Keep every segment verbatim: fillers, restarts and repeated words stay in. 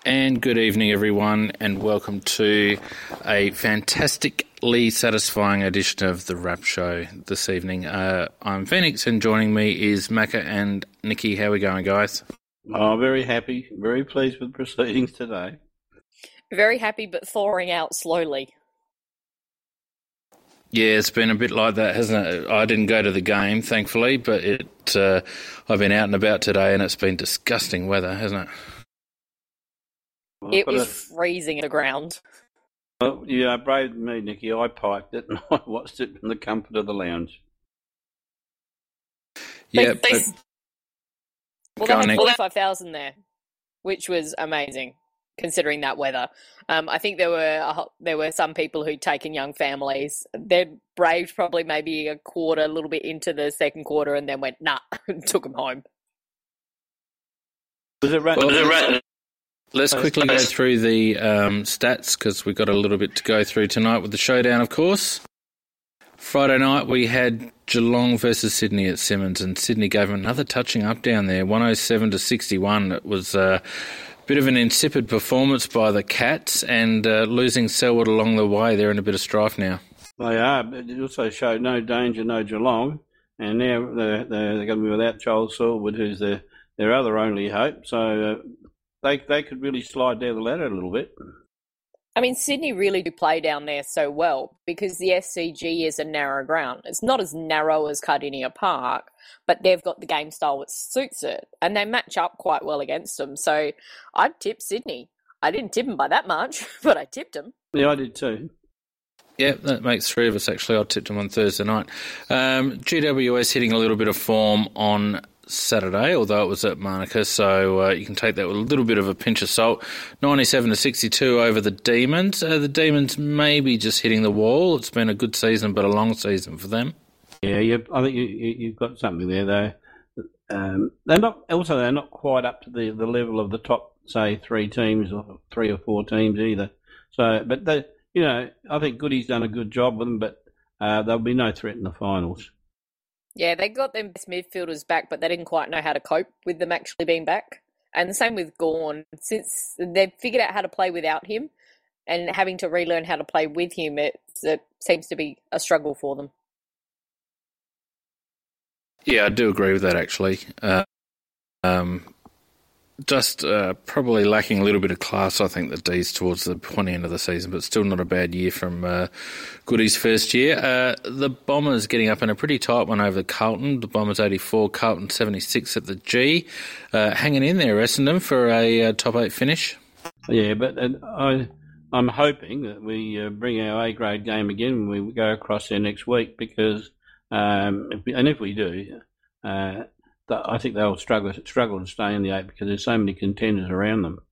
And good evening, everyone, and welcome to a fantastically satisfying edition of the Wrap Show this evening. Uh, I'm Phoenix, and joining me is Macca and Nikki. How are we going, guys? Oh, very happy, very pleased with proceedings today. Very happy, but thawing out slowly. Yeah, it's been a bit like that, hasn't it? I didn't go to the game, thankfully, but it. Uh, I've been out and about today, and it's been disgusting weather, hasn't it? It was freezing at the ground. Well, yeah, brave me, Nikki. I piped it and I watched it from the comfort of the lounge. Yeah, they, they, but... Well, they had forty-five thousand there, which was amazing, considering that weather. Um, I think there were uh, there were some people who'd taken young families. They'd braved probably maybe a quarter, a little bit into the second quarter, and then went, nah, and took them home. Was it right? Well, was it right? Let's quickly go through the um, stats, because we've got a little bit to go through tonight with the showdown, of course. Friday night we had Geelong versus Sydney at Simmons, and Sydney gave them another touching up down there, one oh seven to sixty-one. It was a bit of an insipid performance by the Cats, and uh, losing Selwood along the way, they're in a bit of strife now. They are, but it also showed no danger, no Geelong, and now they're, they're going to be without Joel Selwood, who's their, their other only hope, so... Uh, They they could really slide down the ladder a little bit. I mean, Sydney really do play down there so well because the S C G is a narrow ground. It's not as narrow as Cardinia Park, but they've got the game style that suits it, and they match up quite well against them. So I'd tip Sydney. I didn't tip them by that much, but I tipped them. Yeah, I did too. Yeah, that makes three of us, actually. I tipped them on Thursday night. Um, G W S hitting a little bit of form on Saturday, although it was at Monica, so uh, you can take that with a little bit of a pinch of salt. ninety-seven to sixty-two over the Demons. Uh, the Demons may be just hitting the wall. It's been a good season, but a long season for them. Yeah, you, I think you, you, you've got something there, though. Um, they're not. Also, they're not quite up to the, the level of the top, say, three teams or three or four teams either. So, but they, you know, I think Goody's done a good job with them, but uh, there'll be no threat in the finals. Yeah, they got them best midfielders back, but they didn't quite know how to cope with them actually being back. And the same with Gawn. Since they've figured out how to play without him and having to relearn how to play with him, it, it seems to be a struggle for them. Yeah, I do agree with that, actually. Uh, um, just uh, probably lacking a little bit of class, I think, the D's towards the pointy end of the season, but still not a bad year from uh, Goody's first year. Uh, the Bombers getting up in a pretty tight one over Carlton. The Bombers eighty-four, Carlton seventy-six at the G. Uh, hanging in there, Essendon, for a uh, top eight finish. Yeah, but uh, I, I'm hoping that we uh, bring our A-grade game again when we go across there next week, because, um, if we, and if we do... Uh, I think they'll struggle struggle to stay in the eight because there's so many contenders around them.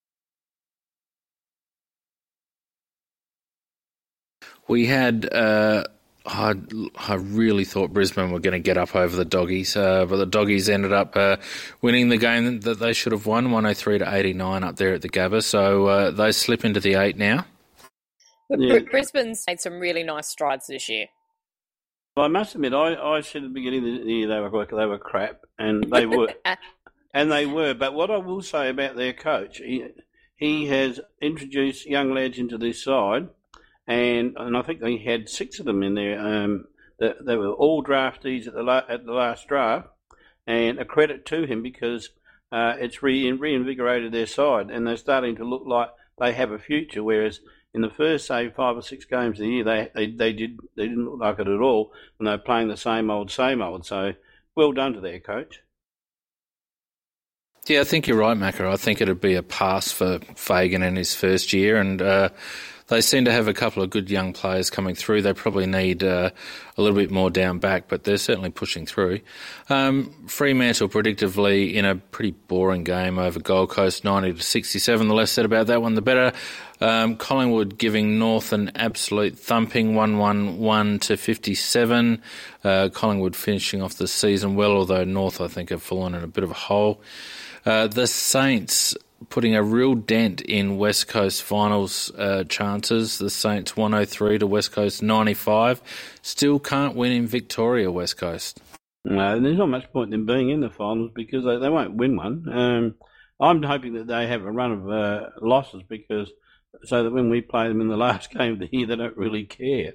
We had, uh, I, I really thought Brisbane were going to get up over the Doggies, uh, but the Doggies ended up uh, winning the game that they should have won, one oh three to eighty-nine up there at the Gabba. So uh, they slip into the eight now. Yeah. Brisbane's made some really nice strides this year. Well, I must admit, I, I said at the beginning of the year they were they were crap, and they were, and they were. But what I will say about their coach, he he has introduced young lads into this side, and and I think they had six of them in there. Um, they, they were all draftees at the la, at the last draft, and a credit to him because uh, it's re, reinvigorated their side, and they're starting to look like they have a future. Whereas in the first, say, five or six games of the year, they, they they did they didn't look like it at all, and they were playing the same old, same old. So, well done to their coach. Yeah, I think you're right, Macca. I think it'd be a pass for Fagan in his first year, and uh, they seem to have a couple of good young players coming through. They probably need uh, a little bit more down back, but they're certainly pushing through. Um, Fremantle predictively in a pretty boring game over Gold Coast, ninety to sixty-seven. The less said about that one, the better. Um, Collingwood giving North an absolute thumping, one eleven to fifty-seven. Uh, Collingwood finishing off the season well, although North, I think, have fallen in a bit of a hole. Uh, the Saints putting a real dent in West Coast finals uh, chances. The Saints one oh three to West Coast ninety-five. Still can't win in Victoria, West Coast. No, there's not much point in being in the finals because they, they won't win one. Um, I'm hoping that they have a run of uh, losses because so that when we play them in the last game of the year, they don't really care.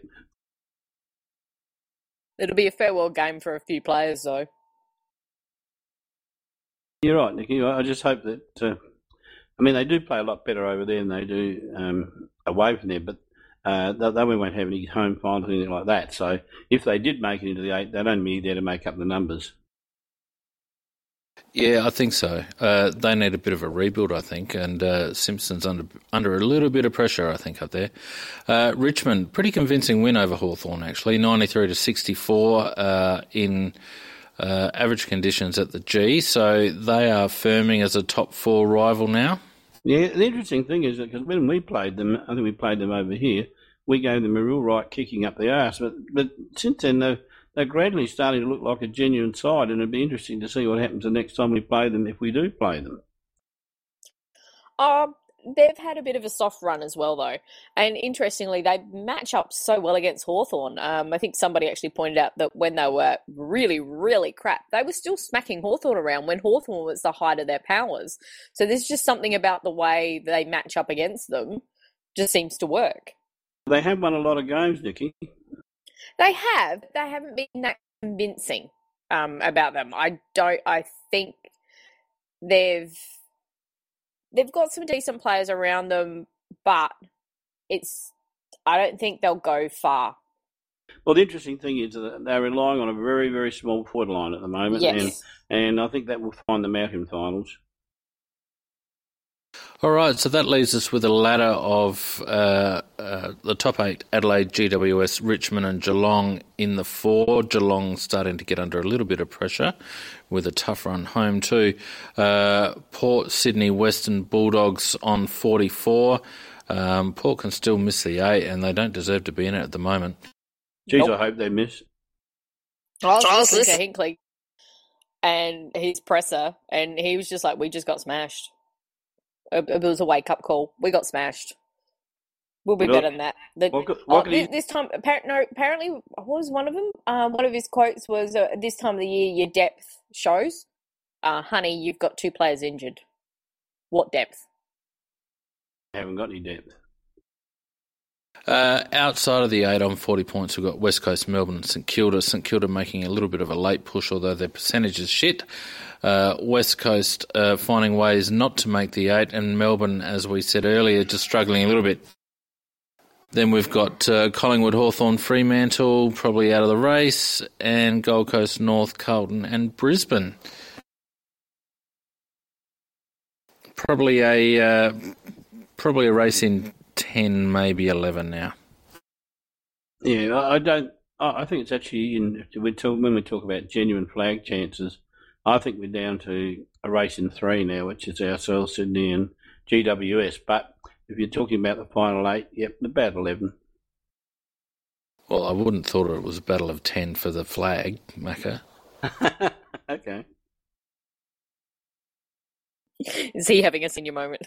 It'll be a farewell game for a few players, though. You're right, Nicky. I just hope that. Uh, I mean, they do play a lot better over there than they do um, away from there, but uh, they, they won't have any home finals or anything like that. So if they did make it into the eight, they'd only be there to make up the numbers. Yeah, I think so. Uh, they need a bit of a rebuild, I think, and uh, Simpson's under under a little bit of pressure, I think, up there. Uh, Richmond, pretty convincing win over Hawthorn, actually, ninety-three to sixty-four uh, in uh, average conditions at the G. So they are firming as a top four rival now. Yeah, the interesting thing is that because when we played them, I think we played them over here, we gave them a real right kicking up the arse. But but since then, they've They're gradually starting to look like a genuine side, and it'd be interesting to see what happens the next time we play them, if we do play them. Um, they've had a bit of a soft run as well, though. And interestingly, they match up so well against Hawthorn. Um, I think somebody actually pointed out that when they were really, really crap, they were still smacking Hawthorn around when Hawthorn was the height of their powers. So there's just something about the way they match up against them just seems to work. They have won a lot of games, Nicky. They have. They haven't been that convincing um, about them. I don't. I think they've they've got some decent players around them, but it's. I don't think they'll go far. Well, the interesting thing is that they're relying on a very, very small forward line at the moment, yes. and and I think that will find them out in finals. All right, so that leaves us with a ladder of uh, uh, the top eight: Adelaide, G W S, Richmond and Geelong in the four. Geelong starting to get under a little bit of pressure with a tough run home too. Uh, Port, Sydney, Western Bulldogs on forty-four. Um, Port can still miss the eight and they don't deserve to be in it at the moment. Geez, Nope. I hope they miss. I was listening to Hinkley and his presser, and he was just like, we just got smashed. It was a wake-up call. We got smashed. We'll be Look, better than that. The, what could- oh, what could he- this, this time, apparently, no, apparently, what was one of them? Um, one of his quotes was, uh, this time of the year, your depth shows. Uh, honey, you've got two players injured. What depth? I haven't got any depth. Uh, outside of the eight on forty points, we've got West Coast, Melbourne and St Kilda. St Kilda making a little bit of a late push, although their percentage is shit. Uh, West Coast uh, finding ways not to make the eight, and Melbourne, as we said earlier, just struggling a little bit. Then we've got uh, Collingwood, Hawthorn, Fremantle, probably out of the race, and Gold Coast, North, Carlton and Brisbane. Probably a uh, probably a race in ten, maybe eleven now. Yeah, I I don't. I I think it's actually in we talk, when we talk about genuine flag chances. I think we're down to a race in three now, which is ourselves, Sydney and G W S. But if you're talking about the final eight, yep, about eleven. Well, I wouldn't thought it was a battle of ten for the flag, Macca. Okay. Is he having a senior moment?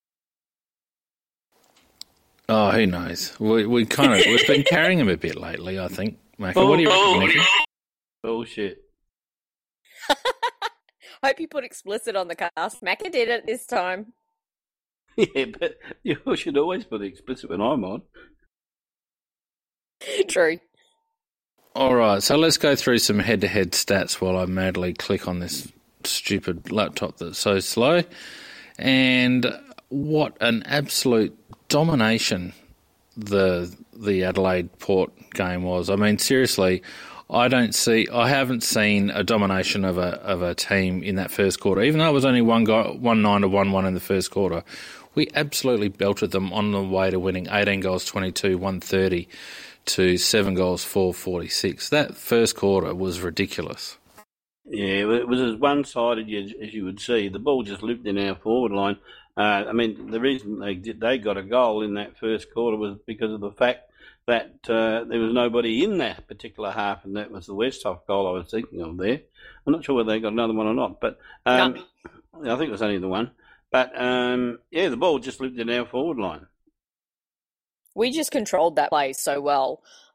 Oh, who knows? We we kind of we've been carrying him a bit lately, I think. Macca, what do you reckon, Nicky? Bullshit. Hope you put explicit on the cast. Macca did it this time. Yeah, but you should always put explicit when I'm on. True. All right, so let's go through some head-to-head stats while I madly click on this stupid laptop that's so slow. And what an absolute domination the the Adelaide Port game was. I mean, seriously, I don't see, I haven't seen a domination of a of a team in that first quarter. Even though it was only one go, one nine to one one in the first quarter, we absolutely belted them on the way to winning eighteen goals, twenty-two, one thirty to seven goals, four forty-six. That first quarter was ridiculous. Yeah, it was as one-sided as, as you would see. The ball just lived in our forward line. Uh, I mean, the reason they did, they got a goal in that first quarter was because of the fact that uh, there was nobody in that particular half, and that was the Westhoff goal I was thinking of there. I'm not sure whether they got another one or not, but um, no. I think it was only the one. But, um, yeah, the ball just lived in our forward line. We just controlled that play so well.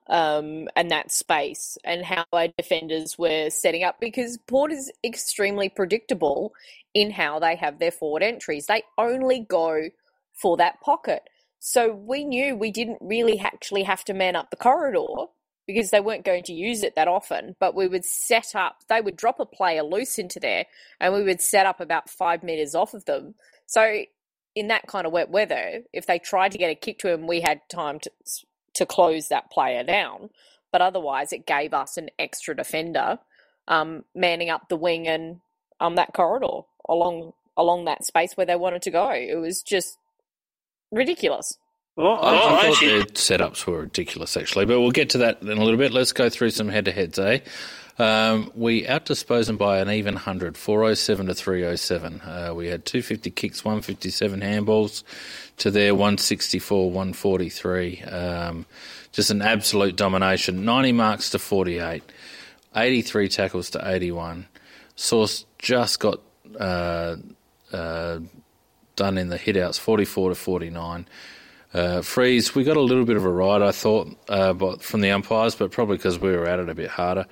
um, and that space and how our defenders were setting up, because Port is extremely predictable in how they have their forward entries. They only go for that pocket. So we knew we didn't really actually have to man up the corridor because they weren't going to use it that often, but we would set up, they would drop a player loose into there and we would set up about five metres off of them. So in that kind of wet weather, if they tried to get a kick to him, we had time to to close that player down. But otherwise, it gave us an extra defender um, manning up the wing and um, that corridor along along that space where they wanted to go. It was just ridiculous. Well, I, I, I I thought their setups were ridiculous, actually, but we'll get to that in a little bit. Let's go through some head-to-heads, eh? Um, we outdisposed them by an even one hundred, four oh seven to three oh seven. Uh, we had two hundred fifty kicks, one hundred fifty-seven handballs to their one hundred sixty-four, one hundred forty-three. Um, just an absolute domination. ninety marks to forty-eight, eighty-three tackles to eighty-one. Sauce just got uh, uh, done in the hit-outs, forty-four to forty-nine. Uh, freeze, we got a little bit of a ride, I thought, uh, but from the umpires, but probably because we were at it a bit harder.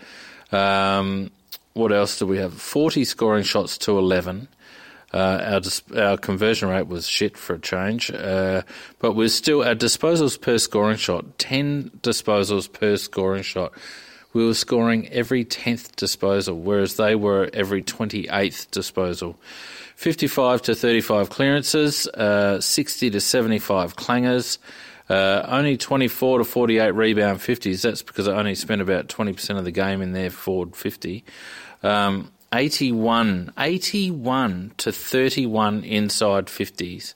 Um, what else did we have? forty scoring shots to eleven. Uh, our dis- our conversion rate was shit for a change, uh, but we're still, our disposals per scoring shot, ten disposals per scoring shot. We were scoring every tenth disposal, whereas they were every twenty-eighth disposal. fifty-five to thirty-five clearances, uh, sixty to seventy-five clangers, uh, only twenty-four to forty-eight rebound fifties. That's because I only spent about twenty percent of the game in their forward fifty. Um, eighty-one, eighty-one to thirty-one inside fifties.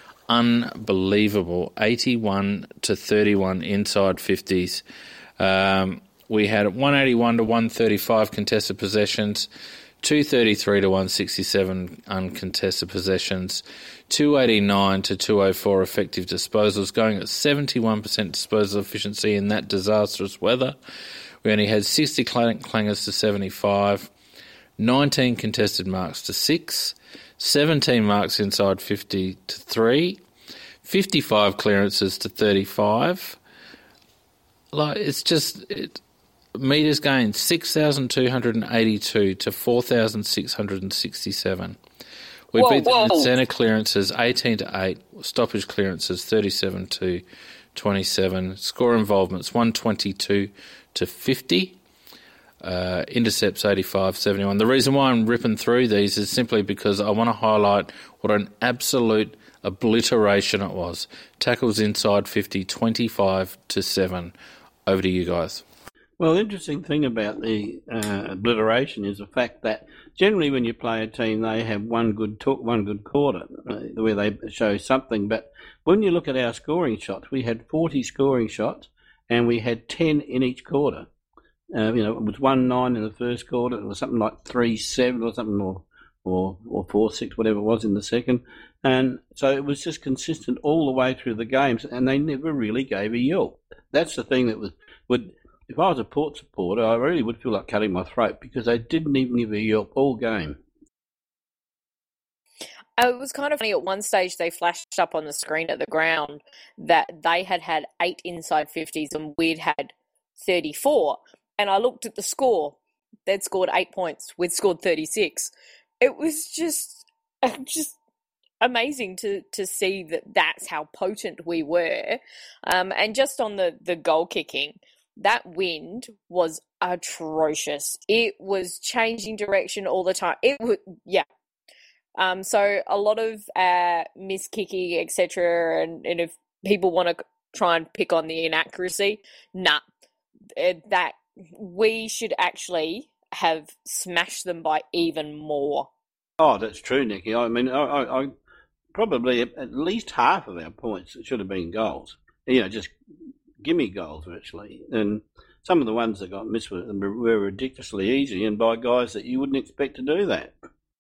Unbelievable. eighty-one to thirty-one inside fifties. Um, we had one eighty-one to one thirty-five contested possessions, two thirty-three to one sixty-seven uncontested possessions, two eighty-nine to two oh four effective disposals, going at seventy-one percent disposal efficiency in that disastrous weather. We only had sixty clangers to seventy-five, nineteen contested marks to six, seventeen marks inside fifty to three, fifty-five clearances to thirty-five. Like, it's just... It, metres gained, six thousand two hundred eighty-two to four thousand six hundred sixty-seven. We whoa, beat them with centre clearances eighteen to eight, stoppage clearances thirty-seven to twenty-seven, score involvements one twenty-two to fifty, uh, intercepts eighty-five seventy-one. The reason why I'm ripping through these is simply because I want to highlight what an absolute obliteration it was. Tackles inside fifty, twenty-five to seven. Over to you guys. Well, the interesting thing about the uh, obliteration is the fact that generally when you play a team, they have one good talk, one good quarter uh, where they show something. But when you look at our scoring shots, we had forty scoring shots and we had ten in each quarter. Uh, you know, it was one nine in the first quarter, it was something like three seven or something, or or or four six, whatever it was in the second. And so it was just consistent all the way through the games, and they never really gave a yelp. That's the thing that was would. If I was a Port supporter, I really would feel like cutting my throat because they didn't even give a yelp all game. It was kind of funny. At one stage, they flashed up on the screen at the ground that they had had eight inside fifties and we'd had thirty-four. And I looked at the score. They'd scored eight points. We'd scored thirty-six. It was just, just amazing to, to see that that's how potent we were. Um, and just on the, the goal kicking, that wind was atrocious. It was changing direction all the time. It was, yeah. Um, so a lot of uh, miss-kicking, et cetera, and, and if people want to try and pick on the inaccuracy, nah. It, that we should actually have smashed them by even more. Oh, that's true, Nikki. I mean, I, I, I probably at least half of our points should have been goals. You know, just gimme goals virtually, and some of the ones that got missed were, were ridiculously easy, and by guys that you wouldn't expect to do that.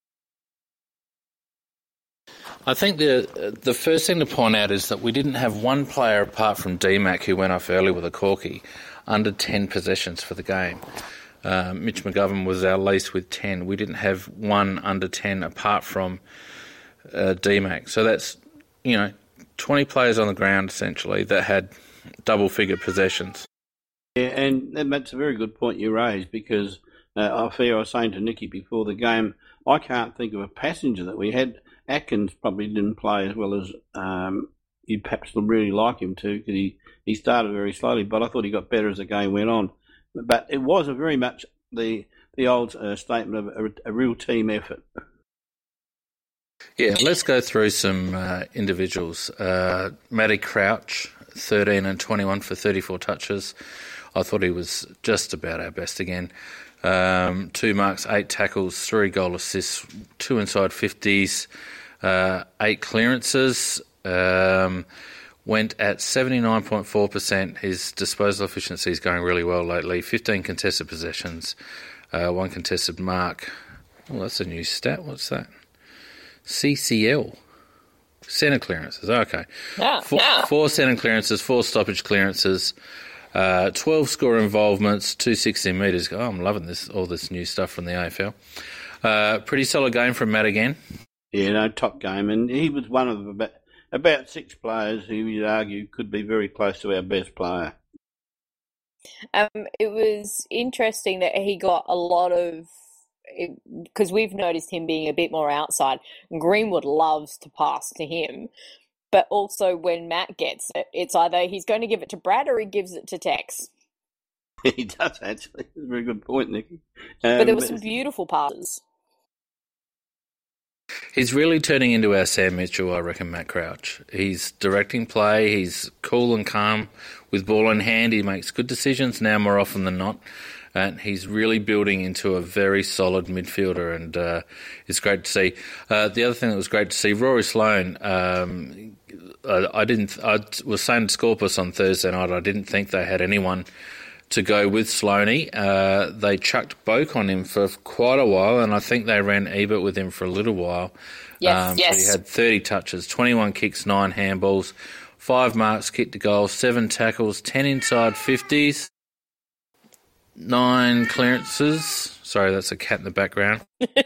I think the the first thing to point out is that we didn't have one player apart from D Mac who went off early with a corky under ten possessions for the game. Uh, Mitch McGovern was our least with ten. We didn't have one under ten apart from uh, D Mac. So that's, you know, twenty players on the ground essentially that had double-figure possessions. Yeah, and that's a very good point you raised because uh, I fear I was saying to Nicky before the game, I can't think of a passenger that we had. Atkins probably didn't play as well as um, you'd perhaps really like him to because he, he started very slowly, but I thought he got better as the game went on. But it was a very much the the old uh, statement of a, a real team effort. Yeah, let's go through some uh, individuals. Uh, Matty Crouch, thirteen and twenty-one for thirty-four touches. I thought he was just about our best again. Um, two marks, eight tackles, three goal assists, two inside fifties, uh, eight clearances. Um, went at seventy-nine point four percent. His disposal efficiency is going really well lately. fifteen contested possessions, uh, one contested mark. Oh, that's a new stat. What's that? C C L. Centre clearances. Okay. Yeah, four, yeah. four centre clearances, four stoppage clearances. Uh, twelve score involvements, two hundred sixteen metres. Oh, I'm loving this, all this new stuff from the A F L. Uh, pretty solid game from Matt again. Yeah, no, top game. And he was one of about, about six players who you'd argue could be very close to our best player. Um, it was interesting that he got a lot of, because we've noticed him being a bit more outside. Greenwood loves to pass to him. But also when Matt gets it, it's either he's going to give it to Brad or he gives it to Tex. He does, actually. That's a very good point, Nicky. Um, but there were some beautiful passes. He's really turning into our Sam Mitchell, I reckon, Matt Crouch. He's directing play. He's cool and calm with ball in hand. He makes good decisions now more often than not. And he's really building into a very solid midfielder, and uh, it's great to see. Uh, the other thing that was great to see, Rory Sloane. Um, I, I didn't. I was saying to Scorpus on Thursday night, I didn't think they had anyone to go with Sloaney. Uh, they chucked Boak on him for quite a while, and I think they ran Ebert with him for a little while. Yes, um, yes. So he had thirty touches, twenty-one kicks, nine handballs, five marks, kicked a goal, seven tackles, ten inside fifties. Nine clearances. Sorry, that's a cat in the background.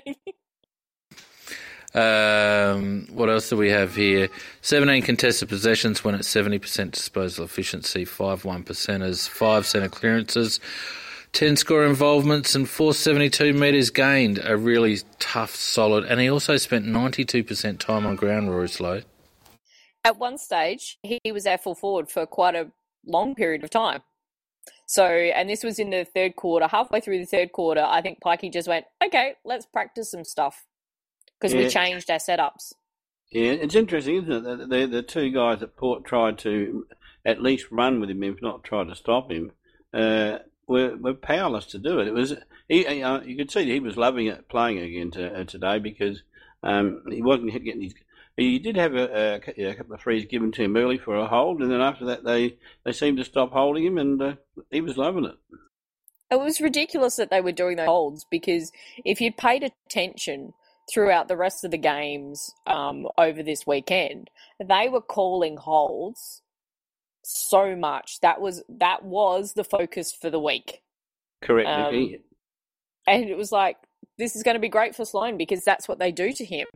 um, what else do we have here? seventeen contested possessions, went at seventy percent disposal efficiency, five one percenters, five centre clearances, ten score involvements, and four hundred seventy-two metres gained. A really tough, solid. And he also spent ninety-two percent time on ground, Rory Sloane. At one stage, he was our full forward for quite a long period of time. So, and this was in the third quarter. Halfway through the third quarter, I think Pikey just went, okay, let's practice some stuff. Because yeah. we changed our setups. Yeah, it's interesting, isn't it? The, the, the two guys that Port tried to at least run with him, if not try to stop him, uh, were, were powerless to do it. It was he, uh, you could see he was loving it playing again to, uh, today because um, he wasn't getting his... He did have a, a, a couple of frees given to him early for a hold, and then after that they, they seemed to stop holding him, and uh, he was loving it. It was ridiculous that they were doing those holds because if you'd paid attention throughout the rest of the games um, over this weekend, they were calling holds so much. That was that was the focus for the week. Correct, um, Nicky. And it was like, this is going to be great for Sloane because that's what they do to him.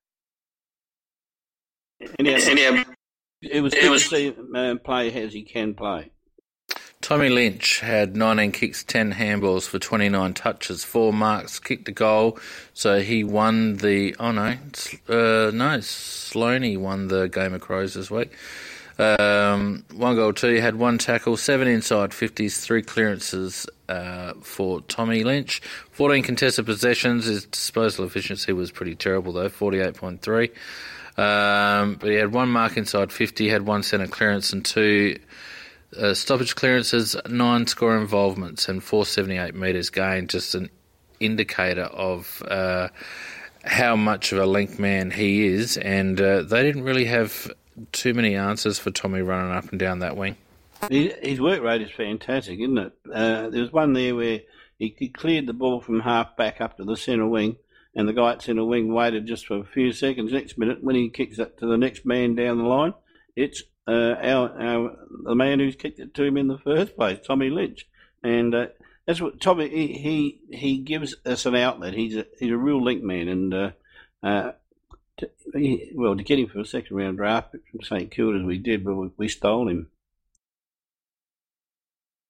Anyhow, anyhow, it was good to see him uh, play as he can play. Tommy Lynch had nineteen kicks, ten handballs for twenty-nine touches, four marks, kicked a goal. So he won the... Oh, no. Uh, no, Sloaney won the Game of Crows this week. Um, one goal, two. He had one tackle, seven inside fifties, three clearances uh, for Tommy Lynch. fourteen contested possessions. His disposal efficiency was pretty terrible, though, forty-eight point three. Um, but he had one mark inside fifty, had one centre clearance and two uh, stoppage clearances, nine score involvements and four hundred seventy-eight metres gained. Just an indicator of uh, how much of a link man he is. And uh, they didn't really have too many answers for Tommy running up and down that wing. His work rate is fantastic, isn't it? Uh, there was one there where he cleared the ball from half back up to the centre wing, and the guy at centre wing waited just for a few seconds. Next minute, when he kicks it to the next man down the line, it's uh, our, our the man who's kicked it to him in the first place, Tommy Lynch. And uh, that's what Tommy, he, he he gives us an outlet. He's a, he's a real link man. And, uh, uh, to, he, well, to get him for a second round draft from St Kilda as we did, but we, we stole him.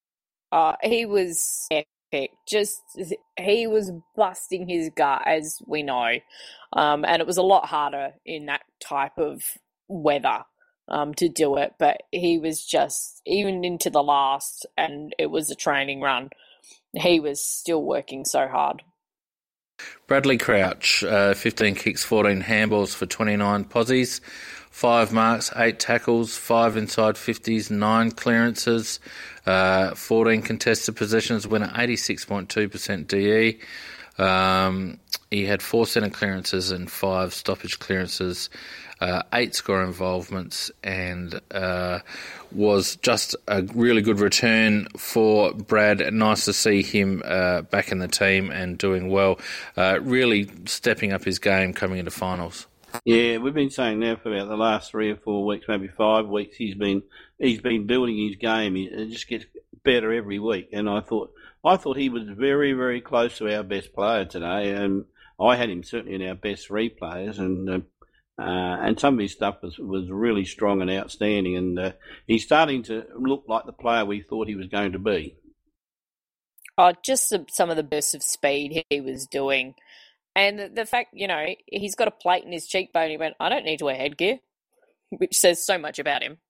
Uh, he was epic. Just, he was busting his gut, as we know. Um, and it was a lot harder in that type of weather um, to do it. But he was just, even into the last, and it was a training run, he was still working so hard. Bradley Crouch, uh, fifteen kicks, fourteen handballs for twenty-nine posies, five marks, eight tackles, five inside fifties, nine clearances, uh, fourteen contested possessions, winner eighty-six point two percent D E. Um, he had four centre clearances and five stoppage clearances, uh, eight score involvements, and uh, was just a really good return for Brad. Nice to see him uh, back in the team and doing well, uh, really stepping up his game coming into finals. Yeah, we've been saying now for about the last three or four weeks, maybe five weeks, he's been he's been building his game. It just gets better every week, and I thought I thought he was very, very close to our best player today, and I had him certainly in our best three players, and uh, uh, and some of his stuff was, was really strong and outstanding, and uh, he's starting to look like the player we thought he was going to be. Oh, just the, some of the bursts of speed he was doing. And the, the fact, you know, he's got a plate in his cheekbone. He went, I don't need to wear headgear, which says so much about him.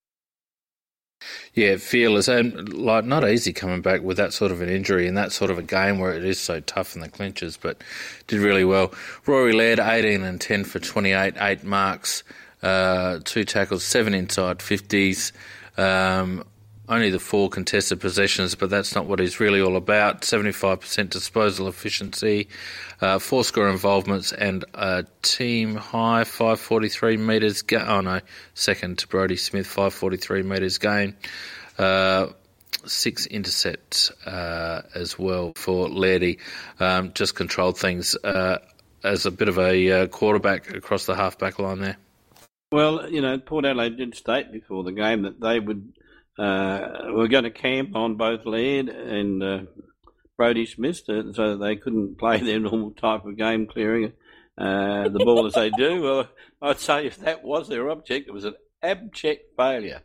Yeah, fearless, and like not easy coming back with that sort of an injury and that sort of a game where it is so tough in the clinches, but did really well. Rory Laird, eighteen and ten for twenty-eight, eight marks, uh, two tackles, seven inside fifties, um, only the four contested possessions, but that's not what he's really all about. seventy-five percent disposal efficiency, uh, four score involvements, and a team high five forty-three metres. Ga- oh no, second to Brodie Smith, five forty-three metres gain. Uh, six intercepts uh, as well for Lairdy. Um, just controlled things uh, as a bit of a uh, quarterback across the half-back line there. Well, you know, Port Adelaide did state before the game that they would uh, were going to camp on both Laird and uh, Brodie Smith so that they couldn't play their normal type of game clearing uh, the ball as they do. Well, I'd say if that was their object, it was an abject failure.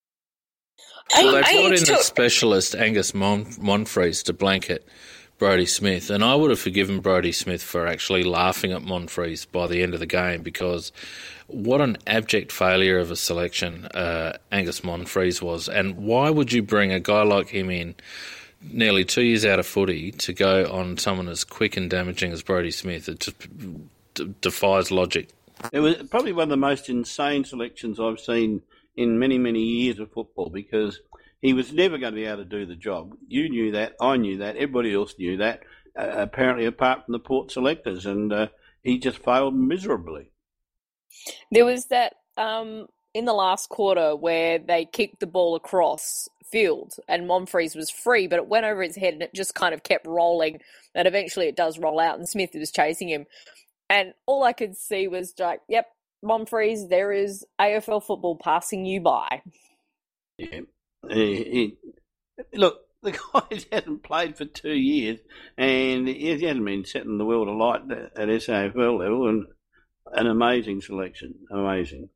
Well, they brought in the specialist Angus Mon- Monfries to blanket Brodie Smith, and I would have forgiven Brodie Smith for actually laughing at Monfries by the end of the game, because what an abject failure of a selection uh, Angus Monfries was. And why would you bring a guy like him in nearly two years out of footy to go on someone as quick and damaging as Brodie Smith? It just d- defies logic. It was probably one of the most insane selections I've seen in many, many years of football, because he was never going to be able to do the job. You knew that, I knew that, everybody else knew that, uh, apparently apart from the Port selectors, and uh, he just failed miserably. There was that um, in the last quarter where they kicked the ball across field and Monfries was free, but it went over his head and it just kind of kept rolling, and eventually it does roll out and Smith was chasing him. And all I could see was like, yep, Monfries, there is A F L football passing you by. Yeah. He, he, look, the guy hasn't played for two years and he hasn't been setting the world alight at S A F L level, and an amazing selection, amazing.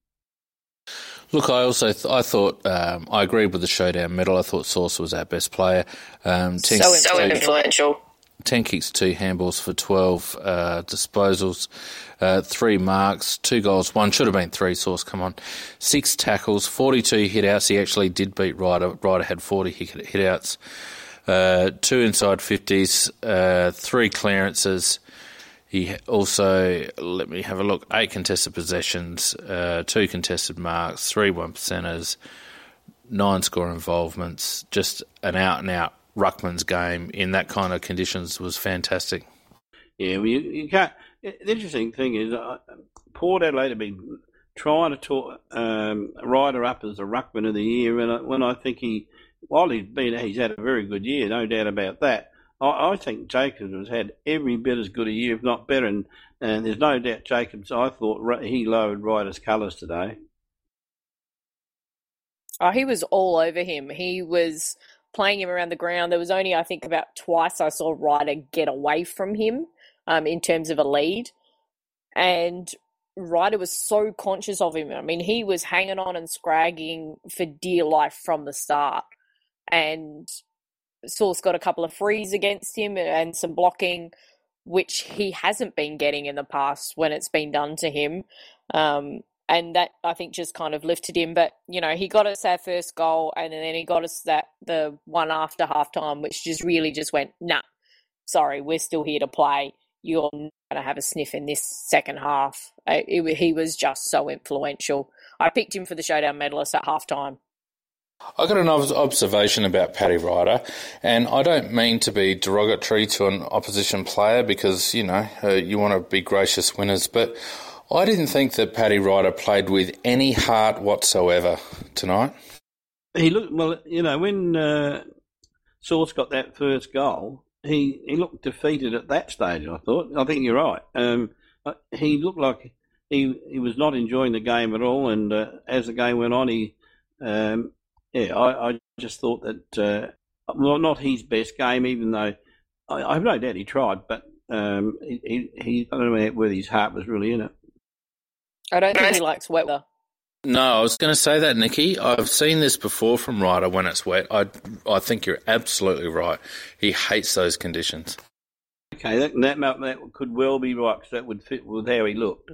Look, I also th- I thought um, I agreed with the showdown medal. I thought Sauce was our best player. Um, ten, so, so influential. Ten kicks, two handballs for twelve uh, disposals, uh, three marks, two goals, one should have been three. Sauce, come on, six tackles, forty-two hit-outs. He actually did beat Ryder. Ryder had forty hit-outs, uh, two inside fifties, uh, three clearances. He also, let me have a look, eight contested possessions, uh, two contested marks, three one percenters, nine score involvements. Just an out-and-out ruckman's game in that kind of conditions was fantastic. Yeah, well, you, you can't. The interesting thing is, uh, Port Adelaide have been trying to talk um, Ryder up as the ruckman of the year, and when I think he, while he's been, he's had a very good year, no doubt about that. I, I think Jacobs has had every bit as good a year, if not better, and, and there's no doubt Jacobs. I thought he lowered Ryder's colours today. Oh, he was all over him. He was playing him around the ground. There was only, I think, about twice I saw Ryder get away from him um, in terms of a lead. And Ryder was so conscious of him. I mean, he was hanging on and scragging for dear life from the start. And Source got a couple of frees against him and some blocking, which he hasn't been getting in the past when it's been done to him. Um, and that, I think, just kind of lifted him. But, you know, he got us our first goal, and then he got us that the one after halftime, which just really just went, nah, sorry, we're still here to play. You're not going to have a sniff in this second half. It, it, he was just so influential. I picked him for the showdown medalist at halftime. I got an observation about Paddy Ryder, and I don't mean to be derogatory to an opposition player because, you know, uh, you want to be gracious winners, but I didn't think that Paddy Ryder played with any heart whatsoever tonight. He looked, well, you know, when uh, Source got that first goal, he, he looked defeated at that stage, I thought. I think you're right. Um, he looked like he he was not enjoying the game at all, and uh, as the game went on, he... Um, Yeah, I, I just thought that, uh, well, not his best game, even though I, I have no doubt he tried, but um, he, he, he, I don't know whether his heart was really in it. I don't think he likes wet weather. No, I was going to say that, Nikki. I've seen this before from Ryder when it's wet. I, I think you're absolutely right. He hates those conditions. Okay, that, that, that could well be right, because that would fit with how he looked.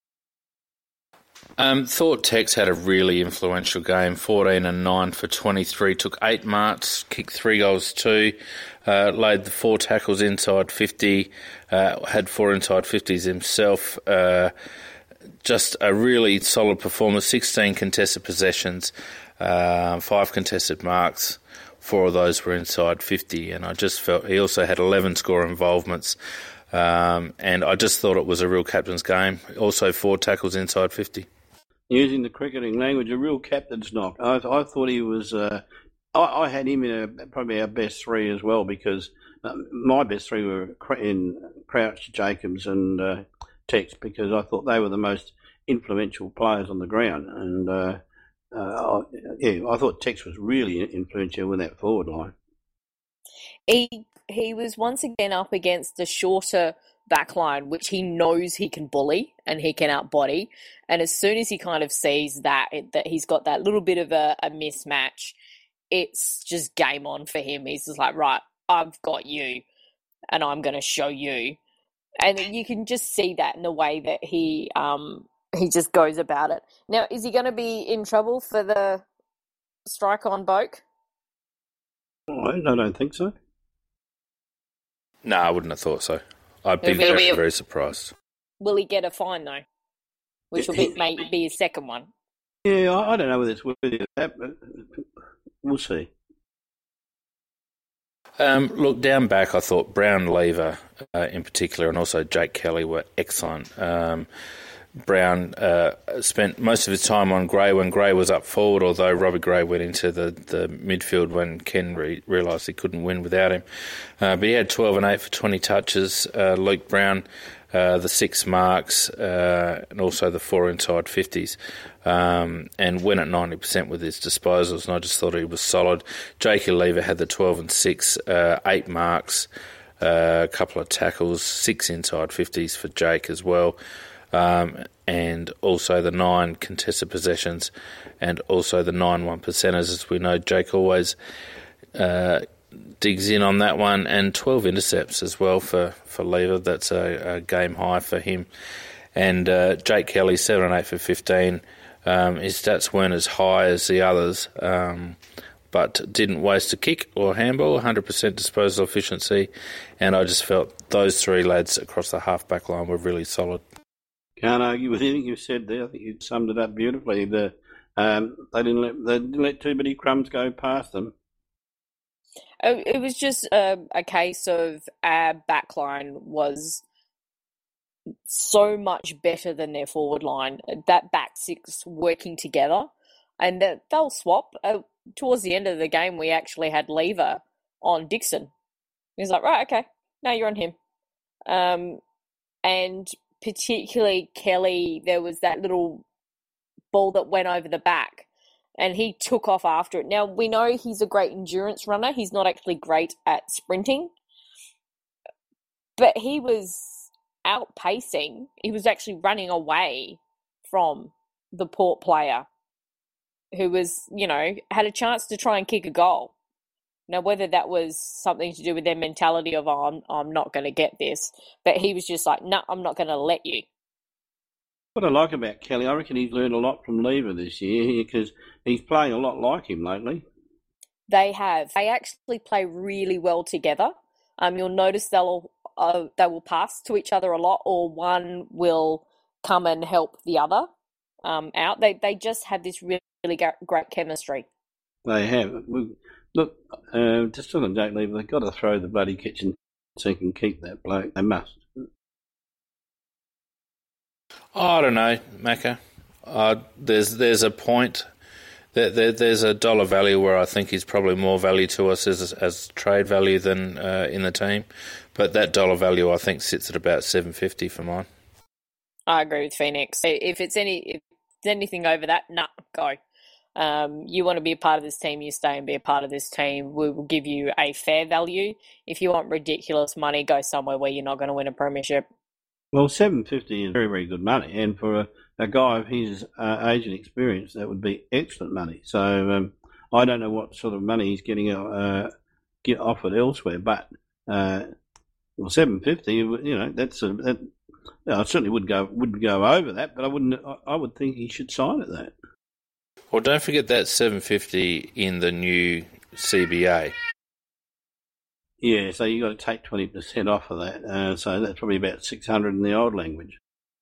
Um, thought Tex had a really influential game, fourteen and nine for twenty-three, took eight marks, kicked three goals two, uh, laid the four tackles inside fifty, uh, had four inside fifties himself. Uh, just a really solid performance, sixteen contested possessions, uh, five contested marks. Four of those were inside fifty, and I just felt he also had eleven score involvements. Um, and I just thought it was a real captain's game. Also four tackles inside fifty. Using the cricketing language, a real captain's knock. I, I thought he was... Uh, I, I had him in a, probably our best three as well, because um, my best three were in Crouch, Jacobs and uh, Tex, because I thought they were the most influential players on the ground. And, uh, uh, yeah, I thought Tex was really influential with that forward line. He he was once again up against a shorter backline, which he knows he can bully and he can outbody. And as soon as he kind of sees that it, that he's got that little bit of a, a mismatch, it's just game on for him. He's just like, right, I've got you, and I'm going to show you. And you can just see that in the way that he um he just goes about it. Now, is he going to be in trouble for the strike on Boak? I don't think so. No, I wouldn't have thought so. I'd be It'll be- very, it'll be- very surprised. Will he get a fine, though? Which will be, may be his second one. Yeah, I, I don't know whether it's worthy of that, but we'll see. Um, look, down back, I thought Brown, Lever uh, in particular, and also Jake Kelly were excellent. Um, Brown uh, spent most of his time on Gray when Gray was up forward, although Robbie Gray went into the, the midfield when Ken re- realised he couldn't win without him. Uh, but he had twelve and eight for twenty touches. Uh, Luke Brown, uh, the six marks, uh, and also the four inside fifties, um, and went at ninety percent with his disposals, and I just thought he was solid. Jake Lever had the twelve and six, uh, eight marks, uh, a couple of tackles, six inside fifties for Jake as well. Um, and also the nine contested possessions, and also the nine one percenters, as we know Jake always uh, digs in on that one, and twelve intercepts as well for, for Lever. That's a, a game high for him. And uh, Jake Kelly, seven and eight for fifteen. Um, his stats weren't as high as the others, um, but didn't waste a kick or handball, one hundred percent disposal efficiency, and I just felt those three lads across the half-back line were really solid. Can't argue with anything you said there. I think you summed it up beautifully. The um, they didn't let they didn't let too many crumbs go past them. It was just a, a case of our backline was so much better than their forward line. That back six working together, and they'll swap. Uh, towards the end of the game, we actually had Lever on Dixon. He's like, right, okay, now you're on him. Um, and particularly Kelly, there was that little ball that went over the back, and he took off after it. Now, we know he's a great endurance runner. He's not actually great at sprinting, but he was outpacing. He was actually running away from the Port player who was, you know, had a chance to try and kick a goal. Now, whether that was something to do with their mentality of, oh, I'm, I'm not going to get this, but he was just like, no, I'm not going to let you. What I like about Kelly, I reckon he's learned a lot from Lever this year because he's playing a lot like him lately. They have. They actually play really well together. Um, you'll notice they'll uh, they will pass to each other a lot, or one will come and help the other um, out. They they just have this really, really great chemistry. They have. Look, uh, just on Jake Lever, they've got to throw the bloody kitchen so he can keep that bloke. They must. I don't know, Macca. Uh, there's there's a point. There, there, there's a dollar value where I think he's probably more value to us as as trade value than uh, in the team, but that dollar value I think sits at about seven fifty for mine. I agree with Phoenix. If it's any if it's anything over that, nah, go. Um, you want to be a part of this team, you stay and be a part of this team. We will give you a fair value. If you want ridiculous money, go somewhere where you're not going to win a premiership. Well, seven fifty is very, very good money, and for a, a guy of his uh, age and experience, that would be excellent money. So um, I don't know what sort of money he's getting uh, get offered elsewhere, but uh, well, seven fifty, you know, that's a, that. I certainly would go wouldn't go over that, but I wouldn't. I would think he should sign at that. Well, don't forget that seven fifty in the new C B A. Yeah, so you've got to take twenty percent off of that. Uh, so that's probably about six hundred in the old language.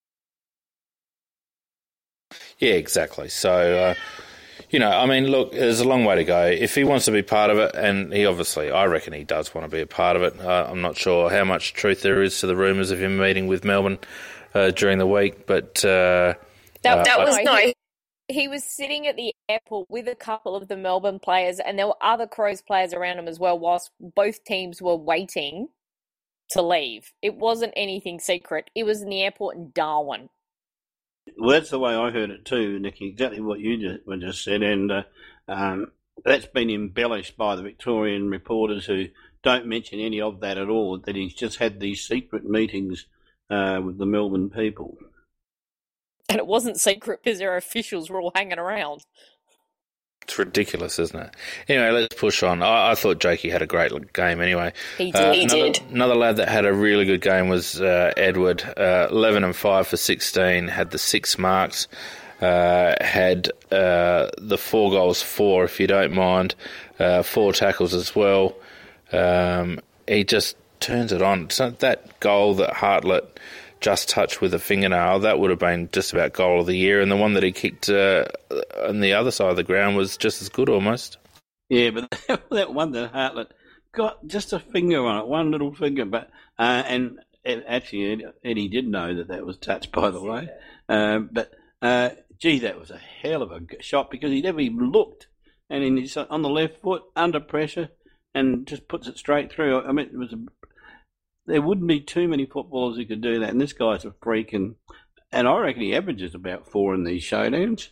Yeah, exactly. So, uh, you know, I mean, look, there's a long way to go. If he wants to be part of it, and he obviously, I reckon he does want to be a part of it. Uh, I'm not sure how much truth there is to the rumours of him meeting with Melbourne uh, during the week, but... Uh, that, that uh, was I, no. He was sitting at the airport with a couple of the Melbourne players, and there were other Crows players around him as well, whilst both teams were waiting to leave. It wasn't anything secret. It was in the airport in Darwin. Well, that's the way I heard it too, Nikki, exactly what you just, just said, and uh, um, that's been embellished by the Victorian reporters who don't mention any of that at all, that he's just had these secret meetings uh, with the Melbourne people. And it wasn't secret because their officials were all hanging around. It's ridiculous, isn't it? Anyway, let's push on. I, I thought Jakey had a great game anyway. He did. Uh, he another, did. Another lad that had a really good game was uh, Edward. Uh, eleven and five for sixteen, had the six marks, uh, had uh, the four goals, four, if you don't mind, uh, four tackles as well. Um, he just turns it on. So that goal that Hartlett just touched with a fingernail, that would have been just about goal of the year, and the one that he kicked uh, on the other side of the ground was just as good almost. Yeah, but that one that Hartlett got just a finger on it, one little finger, but uh, and, and actually Eddie did know that that was touched, by the way, uh, but uh, gee, that was a hell of a shot because he never even looked, and he's on the left foot under pressure and just puts it straight through. I mean, it was a There wouldn't be too many footballers who could do that, and this guy's a freak, and, and I reckon he averages about four in these showdowns.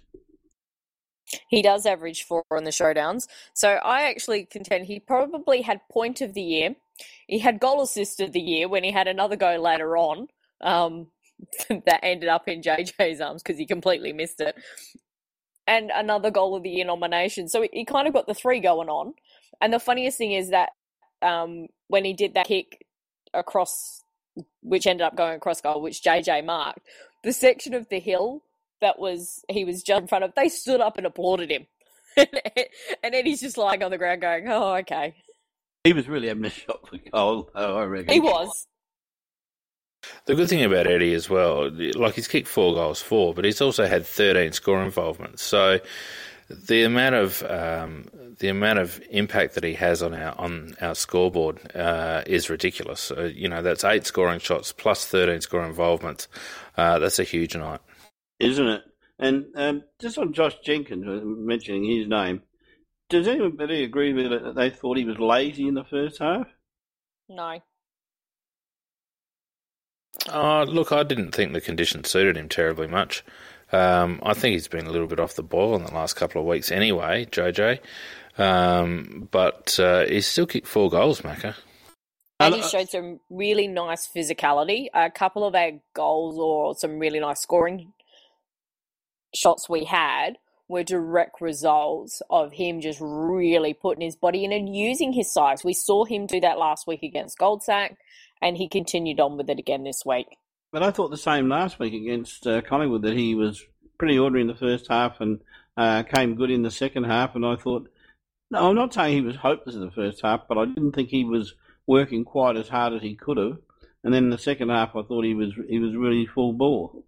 He does average four in the showdowns, so I actually contend he probably had point of the year. He had goal assist of the year when he had another go later on um, that ended up in J J's arms because he completely missed it, and another goal of the year nomination. So he, he kind of got the three going on, and the funniest thing is that um, when he did that kick across, which ended up going across goal, which J J marked, the section of the hill that was he was just in front of, they stood up and applauded him. And then he's just lying on the ground going, oh, okay. He was really having a shot for goal, though, I reckon. He was. The good thing about Eddie as well, like he's kicked four goals, four, but he's also had thirteen score involvements. So the amount of um, the amount of impact that he has on our on our scoreboard uh, is ridiculous. Uh, you know, that's eight scoring shots plus thirteen score involvements. Uh, that's a huge night, isn't it? And um, just on Josh Jenkins, mentioning his name, does anybody agree with it that they thought he was lazy in the first half? No. Oh, look, I didn't think the conditions suited him terribly much. Um, I think he's been a little bit off the boil in the last couple of weeks anyway, J J. Um, but uh, he's still kicked four goals, Macca. And he showed some really nice physicality. A couple of our goals or some really nice scoring shots we had were direct results of him just really putting his body in and using his size. We saw him do that last week against Goldsack, and he continued on with it again this week. But I thought the same last week against uh, Collingwood, that he was pretty ordinary in the first half and uh, came good in the second half. And I thought, no, I'm not saying he was hopeless in the first half, but I didn't think he was working quite as hard as he could have. And then in the second half, I thought he was he was really full ball.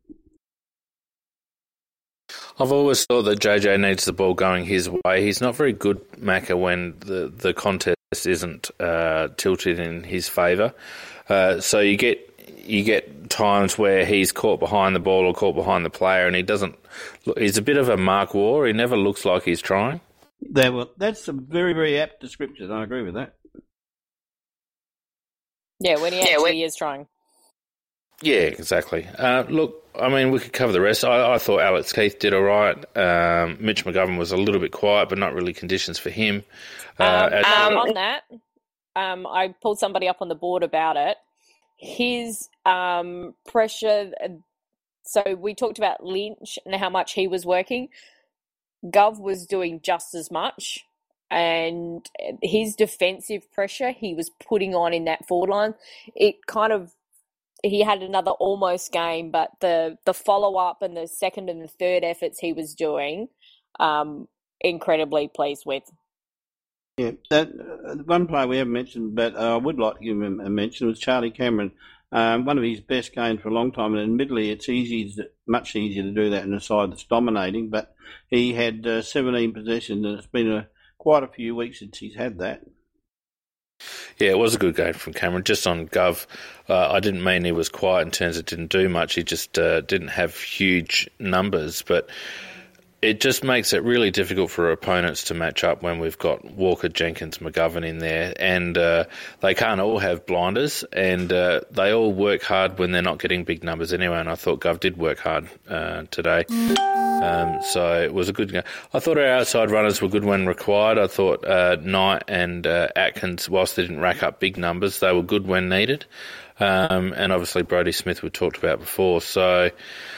I've always thought that J J needs the ball going his way. He's not very good, Macca, when the, the contest isn't uh, tilted in his favour. Uh, so you get you get times where he's caught behind the ball or caught behind the player, and he doesn't. He's a bit of a Mark Waugh. He never looks like he's trying. That, well, that's a very, very apt description. I agree with that. Yeah, when he actually yeah, when... is trying. Yeah, exactly. Uh, look, I mean, we could cover the rest. I, I thought Alex Keith did all right. Um, Mitch McGovern was a little bit quiet, but not really conditions for him. Uh, um, at... um, on that, um, I pulled somebody up on the board about it. His um, pressure, so we talked about Lynch and how much he was working. Gov was doing just as much, and his defensive pressure he was putting on in that forward line, it kind of, he had another almost game, but the, the follow-up and the second and the third efforts he was doing, um, incredibly pleased with. Yeah, that uh, one player we haven't mentioned, but uh, I would like to give him a mention, was Charlie Cameron. Um, one of his best games for a long time, and admittedly it's easy, much easier to do that in a side that's dominating, but he had uh, seventeen possessions, and it's been a, quite a few weeks since he's had that. Yeah, it was a good game from Cameron. Just on Gov, uh, I didn't mean he was quiet in terms of didn't do much. He just uh, didn't have huge numbers, but it just makes it really difficult for opponents to match up when we've got Walker, Jenkins, McGovern in there, and uh, they can't all have blinders, and uh, they all work hard when they're not getting big numbers anyway, and I thought Gov did work hard uh, today. Um, so it was a good game. I thought our outside runners were good when required. I thought uh, Knight and uh, Atkins, whilst they didn't rack up big numbers, they were good when needed. Um, and obviously Brodie Smith we talked about before. So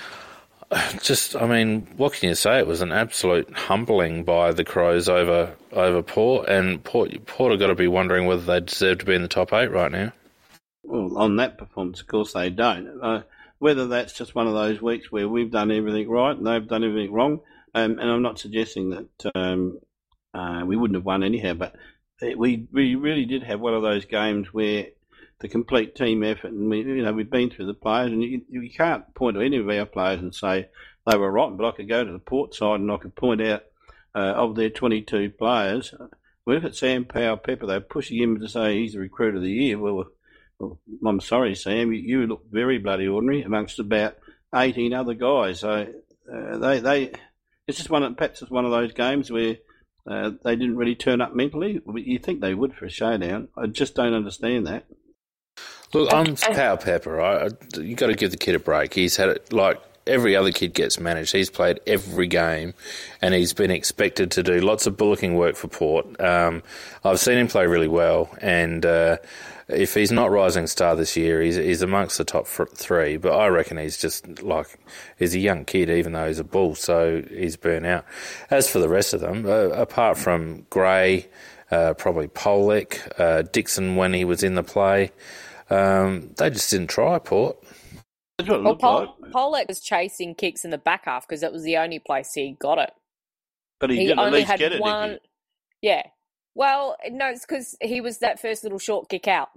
just, I mean, what can you say? It was an absolute humbling by the Crows over over Port, and Port, Port have got to be wondering whether they deserve to be in the top eight right now. Well, on that performance, of course they don't. Uh, whether that's just one of those weeks where we've done everything right and they've done everything wrong, um, and I'm not suggesting that um, uh, we wouldn't have won anyhow, but we we really did have one of those games where the complete team effort, and we, you know, we've been through the players, and you, you can't point to any of our players and say they were rotten, but I could go to the Port side and I could point out uh, of their twenty-two players, we look at Sam Powell-Pepper, they're pushing him to say he's the recruit of the year. Well, well I'm sorry, Sam, you, you look very bloody ordinary amongst about eighteen other guys. So uh, they, they, it's just one of, perhaps it's one of those games where uh, they didn't really turn up mentally. You think they would for a showdown. I just don't understand that. Look, I'm Powell-Pepper, right? You got to give the kid a break. He's had it like every other kid gets managed. He's played every game, and he's been expected to do lots of bullocking work for Port. Um, I've seen him play really well, and uh, if he's not rising star this year, he's, he's amongst the top three. But I reckon he's just like he's a young kid, even though he's a bull, so he's burnt out. As for the rest of them, uh, apart from Gray, uh, probably Polek, uh, Dixon when he was in the play. Um, they just didn't try, Port. Well, Pol- like. Polek was chasing kicks in the back half because that was the only place he got it. But he, he didn't only at least had get it, one. Did he? Yeah. Well, no, it's because he was that first little short kick out,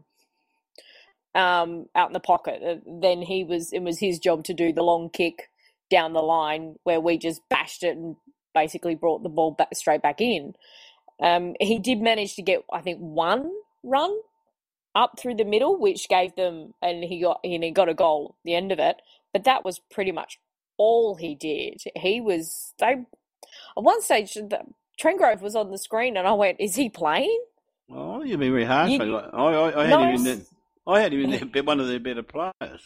um, out in the pocket. Then he was. It was his job to do the long kick down the line where we just bashed it and basically brought the ball back straight back in. Um, he did manage to get, I think, one run up through the middle, which gave them, and he got and he got a goal at the end of it. But that was pretty much all he did. He was they at one stage the, Trengrove was on the screen, and I went, "Is he playing?" Oh, you've been very harsh. You, I, I, I had nice. him in the, I had him in their, one of their better players.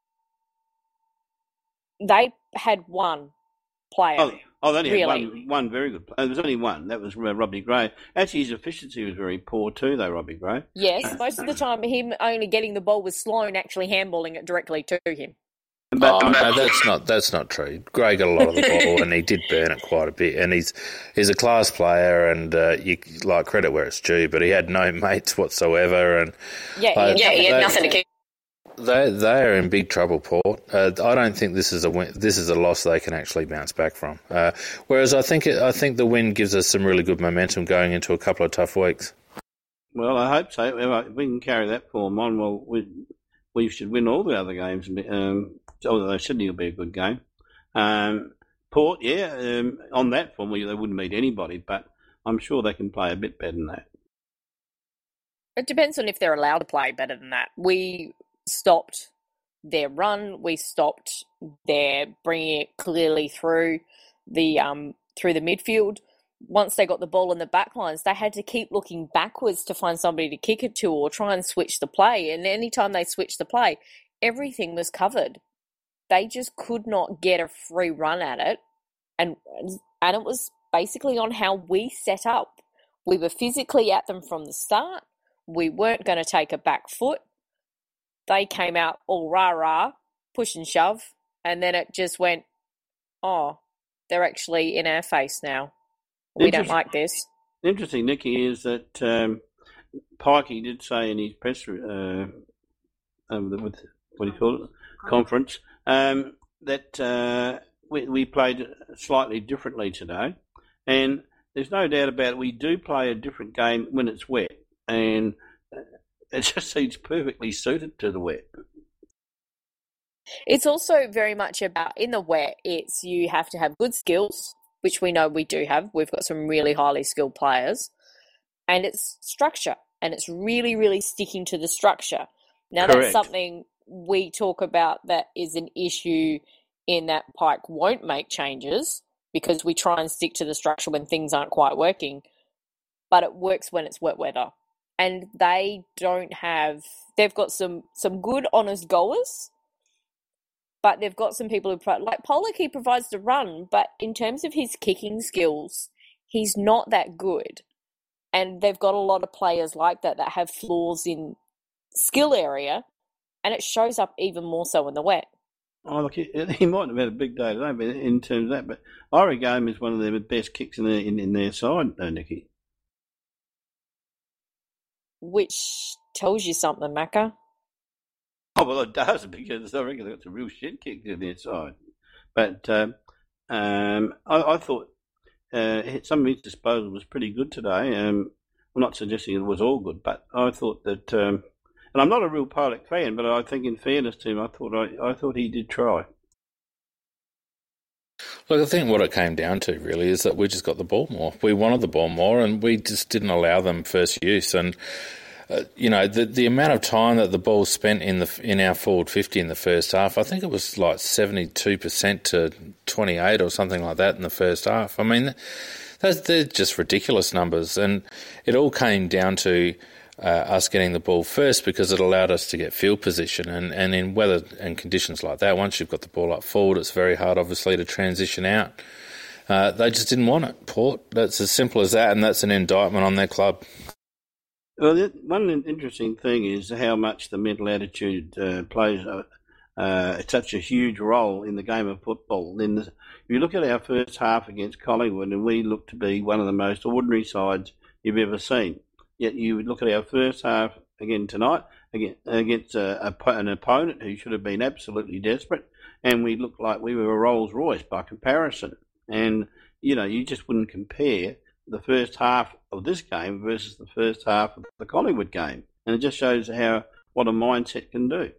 They had one player. Oh, oh they only really. had one, one very good player. There was only one. That was Robbie Gray. Actually, his efficiency was very poor too, though, Robbie Gray. Yes, most of the time, him only getting the ball was Sloan actually handballing it directly to him. But, oh, no, that's not that's not true. Gray got a lot of the ball, and he did burn it quite a bit. And he's he's a class player, and uh, you like credit where it's due. But he had no mates whatsoever, and yeah, like, yeah, he had they, nothing to keep. They they are in big trouble, Port. Uh, I don't think this is a win, this is a loss they can actually bounce back from. Uh, whereas I think it, I think the win gives us some really good momentum going into a couple of tough weeks. Well, I hope so. If we can carry that form on, well, we we should win all the other games. Um, although Sydney will be a good game. Um, Port, yeah, um, on that form, they wouldn't beat anybody, but I'm sure they can play a bit better than that. It depends on if they're allowed to play better than that. We stopped their run. We stopped their bringing it clearly through the um, through the midfield. Once they got the ball in the back lines, they had to keep looking backwards to find somebody to kick it to or try and switch the play. And any time they switched the play, everything was covered. They just could not get a free run at it. And, and it was basically on how we set up. We were physically at them from the start. We weren't going to take a back foot. They came out all rah-rah, push and shove, and then it just went, oh, they're actually in our face now. We don't like this. Interesting, Nikki, is that um, Pikey did say in his press, uh, um, with, what do you call it, conference, um, that uh, we, we played slightly differently today. And there's no doubt about it, we do play a different game when it's wet. And it just seems perfectly suited to the wet. It's also very much about, in the wet, it's you have to have good skills, which we know we do have. We've got some really highly skilled players. And it's structure. And it's really, really sticking to the structure. Now, Correct. That's something we talk about that is an issue in that Pike won't make changes because we try and stick to the structure when things aren't quite working. But it works when it's wet weather. And they don't have, they've got some, some good, honest goers, but they've got some people who, like Pollock, he provides the run, but in terms of his kicking skills, he's not that good. And they've got a lot of players like that that have flaws in skill area, and it shows up even more so in the wet. Oh, look, he, he might have had a big day today, but in terms of that, but I regard him as one of the best kicks in their, in, in their side, though, Nicky. Which tells you something, Macca. Oh, well, it does, because I reckon they've got some real shit kicked in their side. But um, um, I, I thought uh, some of his disposal was pretty good today. Um, I'm not suggesting it was all good, but I thought that, um, and I'm not a real Pollock fan, but I think in fairness to him, I thought I, I thought he did try. Look, I think what it came down to really is that we just got the ball more. We wanted the ball more, and we just didn't allow them first use. And uh, you know, the the amount of time that the ball spent in the in our forward fifty in the first half, I think it was like seventy-two percent to twenty-eight or something like that in the first half. I mean, that's they're just ridiculous numbers, and it all came down to Uh, us getting the ball first because it allowed us to get field position. And, and in weather and conditions like that, once you've got the ball up forward, it's very hard, obviously, to transition out. Uh, they just didn't want it, Port. That's as simple as that, and that's an indictment on their club. Well, one interesting thing is how much the mental attitude uh, plays uh, uh, such a huge role in the game of football. Then, if you look at our first half against Collingwood, and we look to be one of the most ordinary sides you've ever seen. Yet you would look at our first half again tonight against a, a, an opponent who should have been absolutely desperate, and we looked like we were a Rolls Royce by comparison. And, you know, you just wouldn't compare the first half of this game versus the first half of the Collingwood game. And it just shows how what a mindset can do.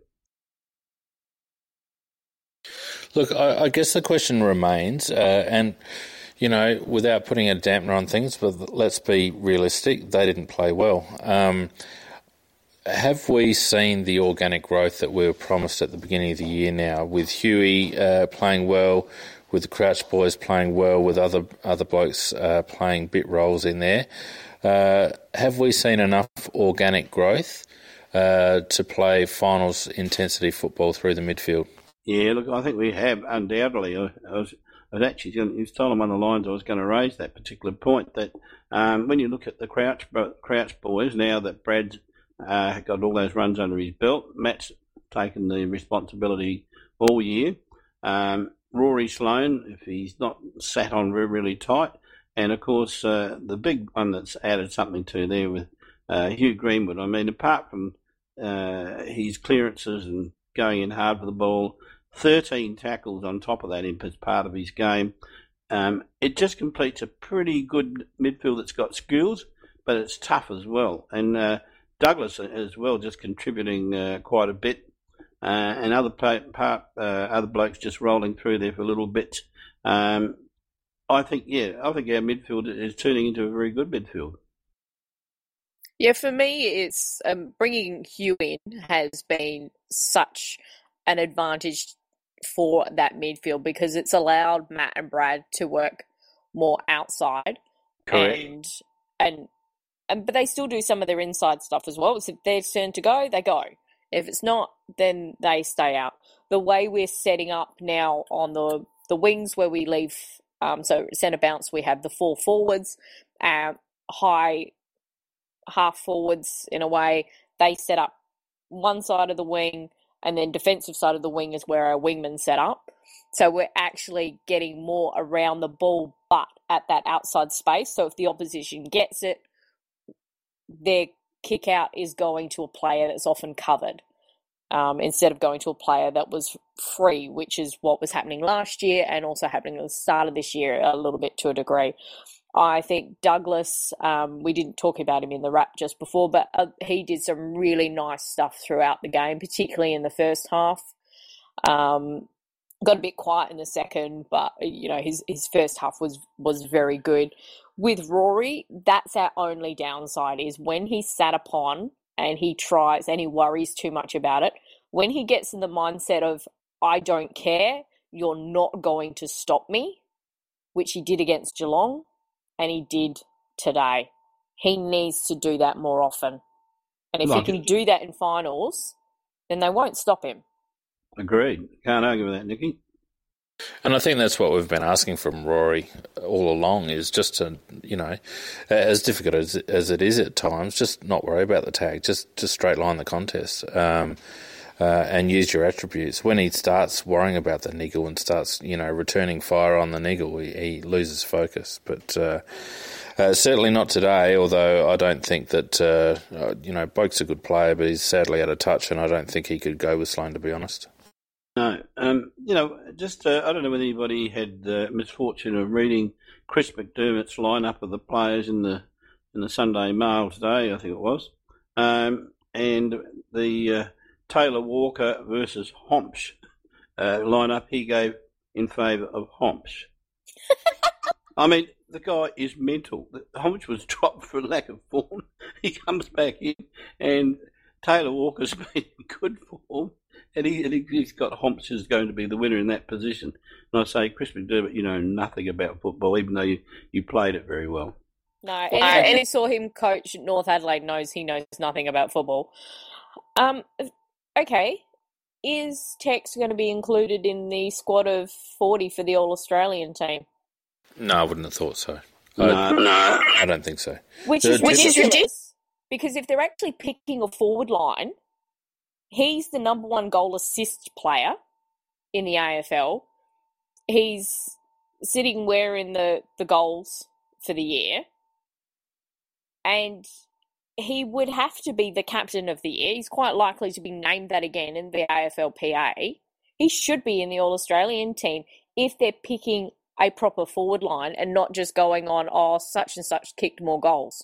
Look, I, I guess the question remains, uh, and... You know, without putting a dampener on things, but let's be realistic, they didn't play well. Um, have we seen the organic growth that we were promised at the beginning of the year now, with Huey uh, playing well, with the Crouch boys playing well, with other other blokes uh, playing bit roles in there? Uh, have we seen enough organic growth uh, to play finals intensity football through the midfield? Yeah, look, I think we have, undoubtedly. I, I was... I was actually going to, he was told on one of the lines I was going to raise that particular point, that um, when you look at the Crouch Crouch boys, now that Brad's uh, got all those runs under his belt, Matt's taken the responsibility all year. Um, Rory Sloane, if he's not sat on really, really tight. And, of course, uh, the big one that's added something to there with uh, Hugh Greenwood. I mean, apart from uh, his clearances and going in hard for the ball, thirteen tackles on top of that in part of his game. Um, it just completes a pretty good midfield that's got skills, but it's tough as well. And uh, Douglas as well, just contributing uh, quite a bit, uh, and other part, uh, other blokes just rolling through there for little bits. Um, I think, yeah, I think our midfield is turning into a very good midfield. Yeah, for me, it's um, bringing Hugh in has been such an advantage for that midfield because it's allowed Matt and Brad to work more outside. Correct. And, and, and but they still do some of their inside stuff as well. So if their turn to go, they go. If it's not, then they stay out. The way we're setting up now on the, the wings where we leave, um, so centre bounce, we have the four forwards, uh, high half forwards in a way. They set up one side of the wing, and then defensive side of the wing is where our wingmen set up. So we're actually getting more around the ball, but at that outside space. So if the opposition gets it, their kick out is going to a player that's often covered, um, instead of going to a player that was free, which is what was happening last year and also happening at the start of this year a little bit to a degree. I think Douglas, um, we didn't talk about him in the wrap just before, but uh, he did some really nice stuff throughout the game, particularly in the first half. Um, got a bit quiet in the second, but, you know, his, his first half was, was very good. With Rory, that's our only downside is when he's sat upon and he tries and he worries too much about it, when he gets in the mindset of, I don't care, you're not going to stop me, which he did against Geelong, and he did today. He needs to do that more often. And if Like he can do that in finals, then they won't stop him. Agreed. Can't argue with that, Nicky. And I think that's what we've been asking from Rory all along is just to, you know, as difficult as, as it is at times, just not worry about the tag, just, just straight line the contest. Um, Uh, and use your attributes. When he starts worrying about the niggle and starts, you know, returning fire on the niggle, he, he loses focus. But uh, uh, certainly not today, although I don't think that, uh, uh, you know, Boak's a good player, but he's sadly out of touch, and I don't think he could go with Sloane, to be honest. No. Um, you know, just, uh, I don't know whether anybody had the misfortune of reading Chris McDermott's lineup of the players in the in the Sunday Mail today, I think it was. Um, and the... Uh, Taylor Walker versus Homsch uh, lineup he gave in favour of Homsch. I mean, the guy is mental. Homsch was dropped for lack of form. He comes back in, and Taylor Walker's been in good form, and, he, and he's got Homsch is going to be the winner in that position. And I say, Chris McDermott, you know nothing about football, even though you, you played it very well. No, and any saw him coach North Adelaide knows he knows nothing about football. Um. Okay, is Tex going to be included in the squad of forty for the All-Australian team? No, I wouldn't have thought so. No, I, no. I don't think so. Which is ridiculous, because if they're actually picking a forward line, he's the number one goal assist player in the A F L. He's sitting where in the, the goals for the year, and he would have to be the captain of the year. He's quite likely to be named that again in the A F L P A. He should be in the All-Australian team if they're picking a proper forward line and not just going on, oh, such and such kicked more goals.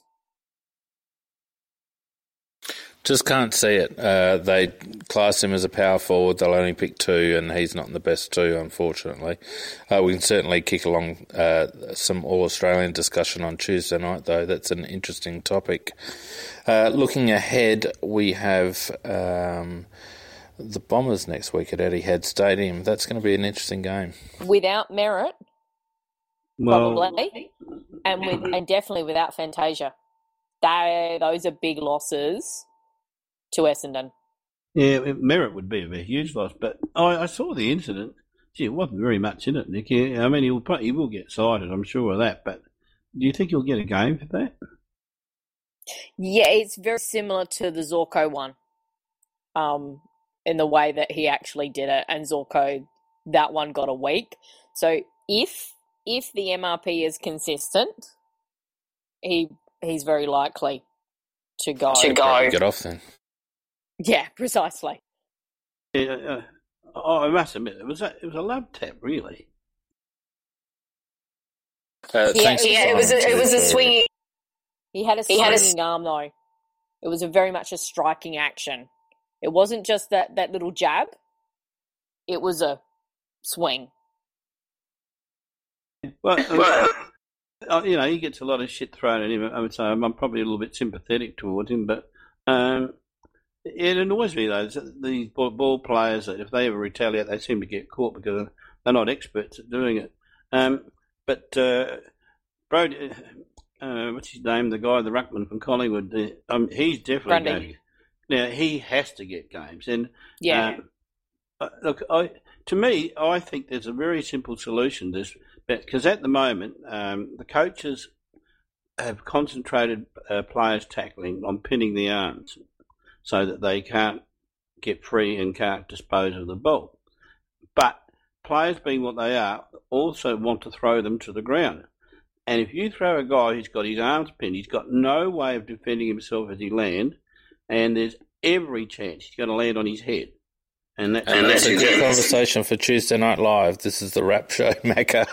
Just can't see it. Uh, they class him as a power forward. They'll only pick two, and he's not in the best two, unfortunately. Uh, we can certainly kick along uh, some All-Australian discussion on Tuesday night, though. That's an interesting topic. Uh, looking ahead, we have um, the Bombers next week at Etihad Stadium. That's going to be an interesting game. Without Merritt, Well, probably, and with and definitely without Fantasia. They, those are big losses to Essendon. yeah, Merritt would be a huge loss, but I, I saw the incident. Gee, it wasn't very much in it, Nick. I mean, he'll probably, he will get cited, I'm sure of that, but do you think he'll get a game for that? Yeah, it's very similar to the Zorko one. Um, in the way that he actually did it, and Zorko, that one got a week. So if if the M R P is consistent, he he's very likely to go. To go. Get off then. Yeah, precisely. Yeah, uh, oh, I must admit, it was a, it was a love tap, really. Uh, yeah, thanks yeah it was a, it was a swinging. He had a He had swinging a... arm, though. It was a very much a striking action. It wasn't just that, that little jab. It was a swing. Well, well uh, you know, he gets a lot of shit thrown at him. I would say I'm probably a little bit sympathetic towards him, but um, it annoys me, though, that these ball players, that if they ever retaliate, they seem to get caught because they're not experts at doing it. Um, but uh, Brody, uh, what's his name? The guy, the ruckman from Collingwood, uh, um, he's definitely Grundy. going to. Now, he has to get games. And Yeah. uh, look, I, to me, I think there's a very simple solution to this, because at the moment, um, the coaches have concentrated uh, players tackling on pinning the arms so that they can't get free and can't dispose of the ball. But players, being what they are, also want to throw them to the ground. And if you throw a guy who's got his arms pinned, he's got no way of defending himself as he lands, and there's every chance he's going to land on his head. And that's, and that's a good conversation for Tuesday Night Live. This is the Wrap Show, Macca.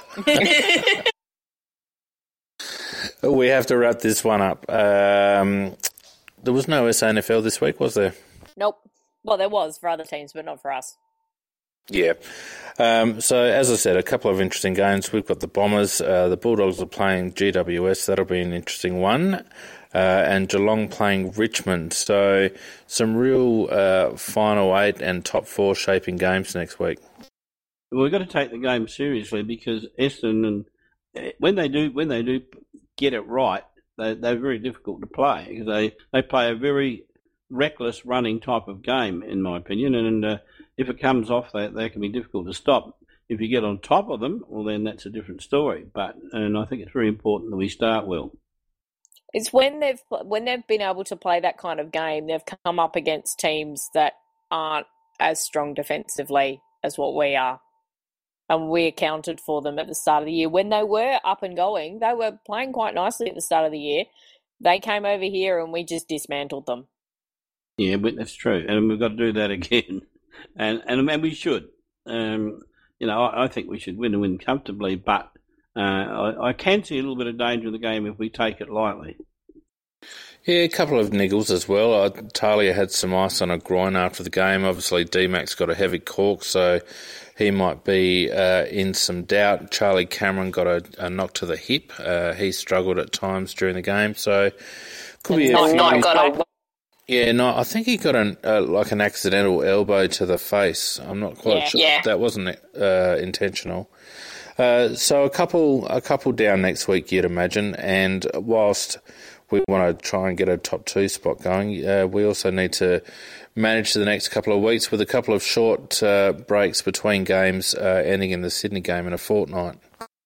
We have to wrap this one up. Um, there was no S A N F L this week, was there? Nope. Well, there was for other teams, but not for us. Yeah. Um, so, as I said, a couple of interesting games. We've got the Bombers. Uh, the Bulldogs are playing G W S. That'll be an interesting one. Uh, and Geelong playing Richmond. So, some real uh, final eight and top four shaping games next week. Well, we've got to take the game seriously, because Essendon, and when they do when they do get it right, they, they're very difficult to play, because they, they play a very reckless running type of game, in my opinion, and uh, if it comes off, they, they can be difficult to stop. If you get on top of them, well, then that's a different story. But and I think it's very important that we start well. It's when they've when they've been able to play that kind of game, they've come up against teams that aren't as strong defensively as what we are. And we accounted for them at the start of the year. When they were up and going, they were playing quite nicely at the start of the year. They came over here and we just dismantled them. Yeah, but that's true. And we've got to do that again. And and, and we should. Um, you know, I, I think we should win and win comfortably, but uh, I, I can see a little bit of danger in the game if we take it lightly. Yeah, a couple of niggles as well. Uh, Talia had some ice on a groin after the game. Obviously, D-Mac's got a heavy cork, so he might be uh, in some doubt. Charlie Cameron got a, a knock to the hip. Uh, he struggled at times during the game, so could be not, a few... not got a... Yeah, no, I think he got an uh, like an accidental elbow to the face. I'm not quite yeah, sure. Yeah. That wasn't uh, intentional. Uh, so a couple, a couple down next week, you'd imagine. And whilst we want to try and get a top two spot going, uh, we also need to manage the next couple of weeks with a couple of short uh, breaks between games, uh, ending in the Sydney game in a fortnight.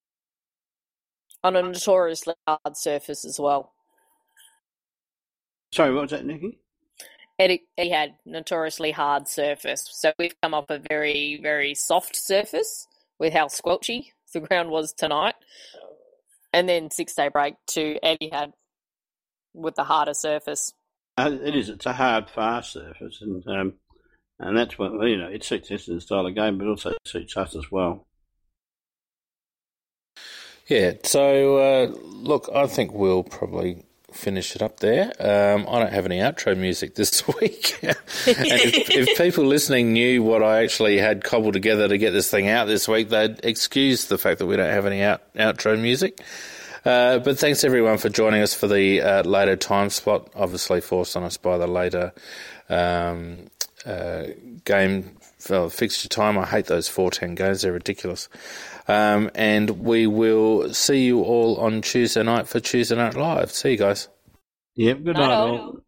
On a notoriously hard surface as well. Sorry, what was that, Nikki? Eddie, Eddie had notoriously hard surface, so we've come off a very, very soft surface with how squelchy the ground was tonight, and then six-day break to Eddie had with the harder surface. Uh, it is. It's a hard, fast surface, and um, and that's what, you know, it suits us in the style of game, but also suits us as well. Yeah. So uh, look, I think we'll probably finish it up there. Um, I don't have any outro music this week. And if, if people listening knew what I actually had cobbled together to get this thing out this week, they'd excuse the fact that we don't have any out, outro music. Uh, but thanks everyone for joining us for the uh, later time slot, obviously forced on us by the later um, uh, game uh, fixture time. I hate those four ten games, they're ridiculous. Um, and we will see you all on Tuesday night for Tuesday Night Live. See you guys. Yep, good night all.